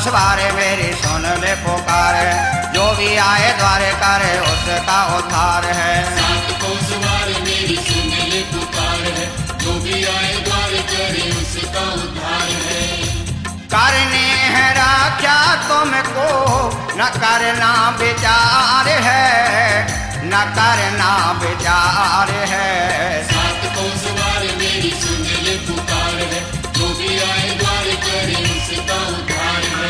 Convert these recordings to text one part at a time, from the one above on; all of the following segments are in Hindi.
सवारे मेरी सुन ले पुकार है, जो भी आए द्वारे करे उसका उद्धार है। सात को सवारे मेरी सुन ले पुकार है, जो भी आए द्वारे करे उसका उद्धार है। करनी है रक्षा तुमको न करना विचार है, न करना विचार है। सात को सवारे मेरी सुन ले पुकार है, जो भी आए द्वारे करे उसका उद्धार है।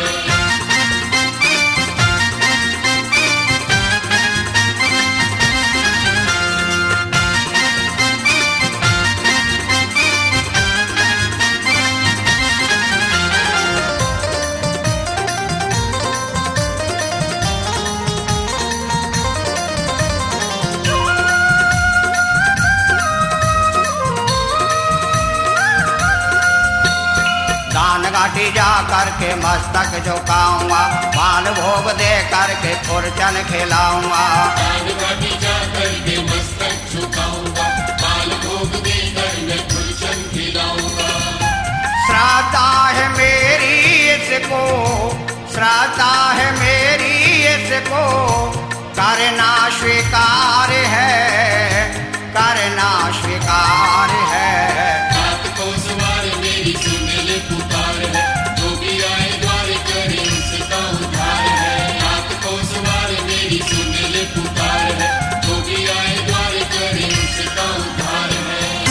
घाटी जा करके मस्तक झुकाऊंगा, पान भोग दे करके खुरचन खिलाऊंगा। घाटी जा करके मस्तक झुकाऊंगा, पान भोग दे कर मैं खुरचन खिलाऊंगा। श्रद्धा है मेरी इसको, श्रद्धा है मेरी इसको, करना स्वीकार है, करना स्वीकार है। सात को सवारे मेरी सुन ले पुकार है, जो भी आए द्वारे करे उसका उद्धार है। सात को सवारे मेरी सुन ले पुकार है, जो भी आए द्वारे करे उसका उद्धार है।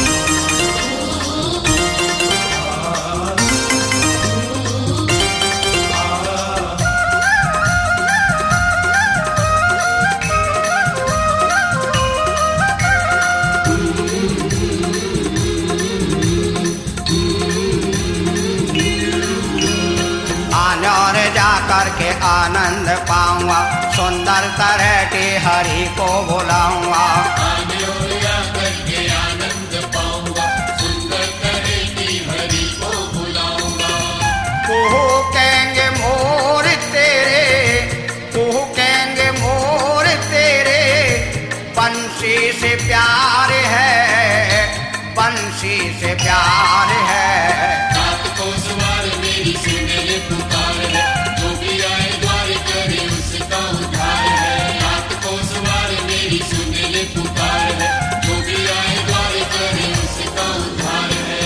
करके आनंद पाऊंगा, सुंदर तरह के हरि को बुलाऊंगा। आने और जा करके आनंद पाऊंगा, सुंदर तरह की हरि को बुलाऊंगा। कुहू कहेंगे मोर तेरे, कुहू कहेंगे मोर तेरे, बंसी से प्यार है, बंसी से प्यार है। सात को सवारे मेरी सुन ले पुकार है, जो भी आए द्वारे करे उसका उद्धार है। सात को सवारे मेरी सुन ले पुकार है, जो भी आए द्वारे करे उसका उद्धार है।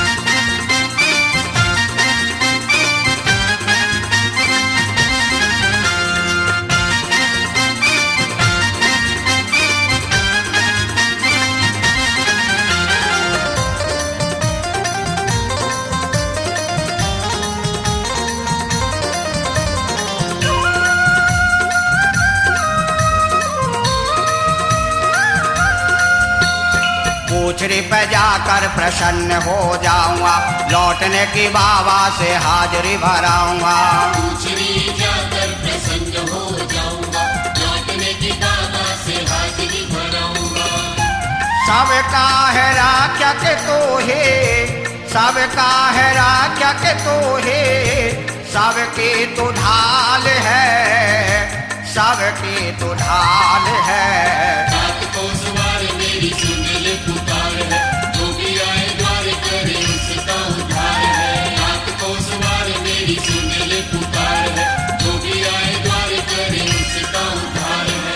पूछरी पे जाकर प्रसन्न हो जाऊंगा, लौटने की बाबा से हाजिरी भराऊंगा। पूछरी जाकर प्रसन्न हो जाऊंगा, लौटने की बाबा से हाजिरी भराऊंगा। सबका है राक्षक तो है, सबका है राक्षक तो है, सबकी तो ढाल है, सबकी तो ढाल है। सात को सवारे मेरी सुन ले पुकार है, जो भी आए द्वारे करे उसका उद्धार है। सात को सवारे मेरी सुन ले पुकार है, जो भी आए द्वारे करे उसका उद्धार है।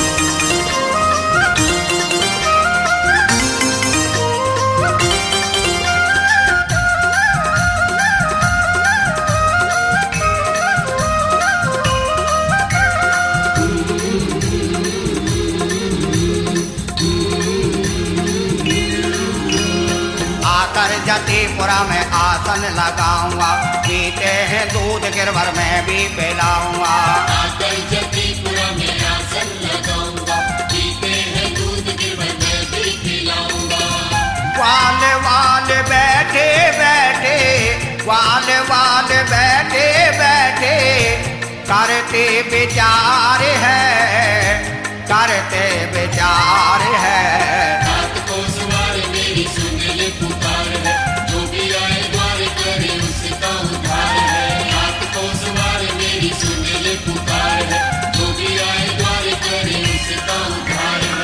जतीपुरा में आसन लगाऊंगा, पीते हैं दूध गिरवर में भी पिलाऊंगा। आकर जतीपुरा में आसन लगाऊंगा, पीते हैं दूध गिरवर में भी पिलाऊंगा। वाल वाल बैठे बैठे, वाल वाल बैठे बैठे, करते विचार है, करते विचार है। सात को सवारे मेरी सुन ले पुकार है, जो भी आए द्वारे करे उसका उद्धार है। सात को सवारे मेरी सुन ले पुकार है, जो भी आए द्वारे करे उसका उद्धार है।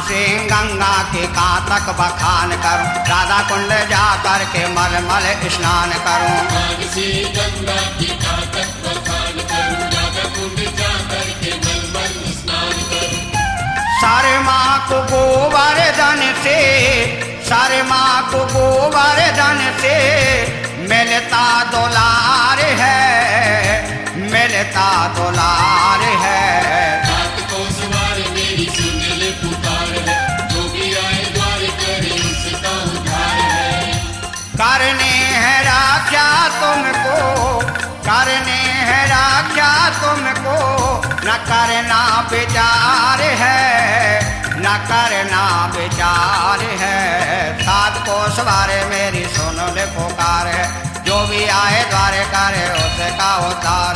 सिंह गंगा के कांतक बखान करूं, राधा कुंड जा कर के मलमल स्नान करूं। मानसी गंगा की कातक बखान करूं, राधा कुंड जाकर के मलमल स्नान करूं। सारे माँ को गोवर्धन से, सारे माँ को गोवर्धन से मिलता दुलार है, मिलता दुलार है। सात कोस वार मेरी सुन ले पुकार है, जो भी आए द्वार करे उसका उद्धार है। करने है रक्षा तुमको, करने है रक्षा तुमको, न करना विचार है, न करना विचार है। सात कोस वारे मेरी सुन ले पुकार है, जो भी आए द्वार करे उसका उद्धार